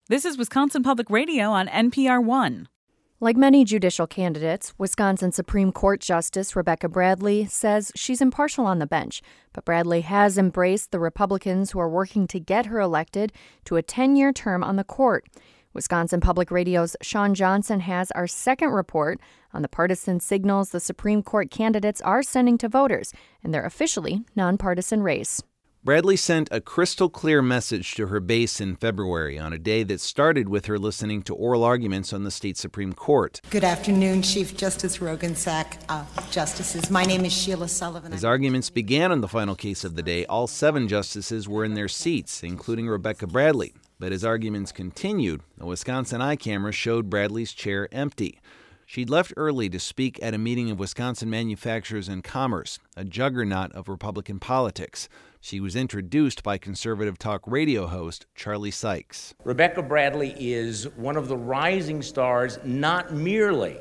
This is Wisconsin Public Radio on NPR One. Like many judicial candidates, Wisconsin Supreme Court Justice Rebecca Bradley says she's impartial on the bench, but Bradley has embraced the Republicans who are working to get her elected to a 10-year term on the court. Wisconsin Public Radio's Sean Johnson has our second report on the partisan signals the Supreme Court candidates are sending to voters in their officially nonpartisan race. Bradley sent a crystal-clear message to her base in February on a day that started with her listening to oral arguments on the state Supreme Court. Good afternoon, Chief Justice Roggensack, Justices. My name is Sheila Sullivan. As arguments began on the final case of the day, all 7 justices were in their seats, including Rebecca Bradley. But as arguments continued, a Wisconsin eye camera showed Bradley's chair empty. She'd left early to speak at a meeting of Wisconsin Manufacturers and Commerce, a juggernaut of Republican politics. She was introduced by conservative talk radio host Charlie Sykes. Rebecca Bradley is one of the rising stars, not merely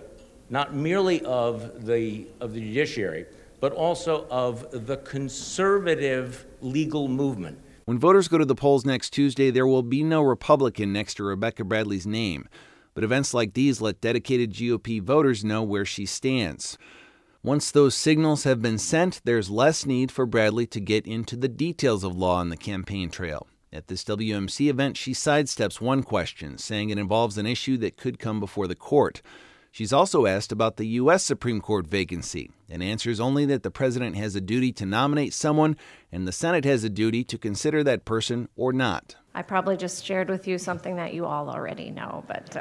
of the judiciary, but also of the conservative legal movement. When voters go to the polls next Tuesday, there will be no Republican next to Rebecca Bradley's name. But events like these let dedicated GOP voters know where she stands. Once those signals have been sent, there's less need for Bradley to get into the details of law on the campaign trail. At this WMC event, she sidesteps one question, saying it involves an issue that could come before the court. She's also asked about the U.S. Supreme Court vacancy and answers only that the president has a duty to nominate someone and the Senate has a duty to consider that person or not. I probably just shared with you something that you all already know, but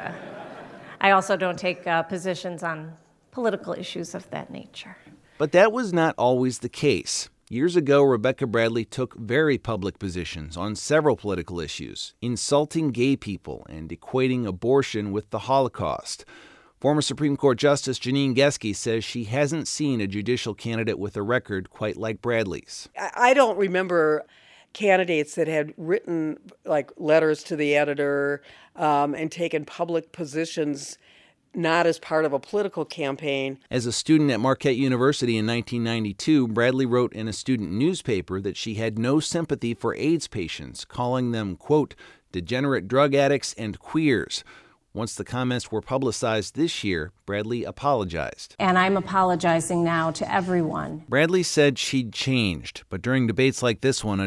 I also don't take positions on political issues of that nature. But that was not always the case. Years ago, Rebecca Bradley took very public positions on several political issues, insulting gay people and equating abortion with the Holocaust. Former Supreme Court Justice Janine Geske says she hasn't seen a judicial candidate with a record quite like Bradley's. I don't remember candidates that had written letters to the editor and taken public positions not as part of a political campaign. As a student at Marquette University in 1992, Bradley wrote in a student newspaper that she had no sympathy for AIDS patients, calling them, quote, degenerate drug addicts and queers. Once the comments were publicized this year, Bradley apologized. And I'm apologizing now to everyone. Bradley said she'd changed, but during debates like this one on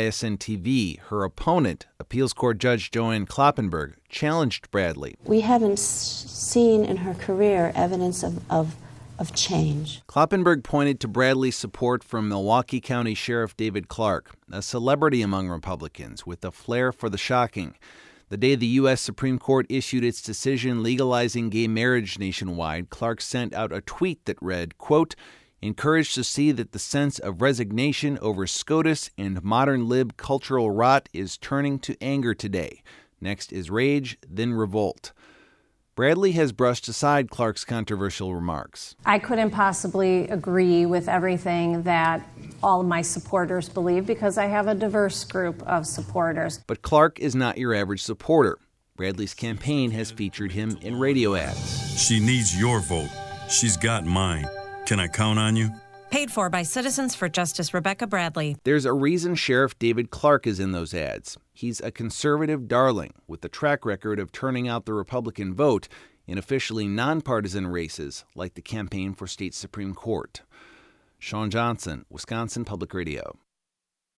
WISN-TV, her opponent, appeals court judge Joanne Kloppenberg, challenged Bradley. We haven't seen in her career evidence of change. Kloppenberg pointed to Bradley's support from Milwaukee County Sheriff David Clarke, a celebrity among Republicans with a flair for the shocking. The day the U.S. Supreme Court issued its decision legalizing gay marriage nationwide, Clarke sent out a tweet that read, quote, encouraged to see that the sense of resignation over SCOTUS and modern lib cultural rot is turning to anger today. Next is rage, then revolt. Bradley has brushed aside Clarke's controversial remarks. I couldn't possibly agree with everything that all of my supporters believe because I have a diverse group of supporters. But Clarke is not your average supporter. Bradley's campaign has featured him in radio ads. She needs your vote. She's got mine. Can I count on you? Paid for by Citizens for Justice Rebecca Bradley. There's a reason Sheriff David Clarke is in those ads. He's a conservative darling with a track record of turning out the Republican vote in officially nonpartisan races like the campaign for state Supreme Court. Sean Johnson, Wisconsin Public Radio.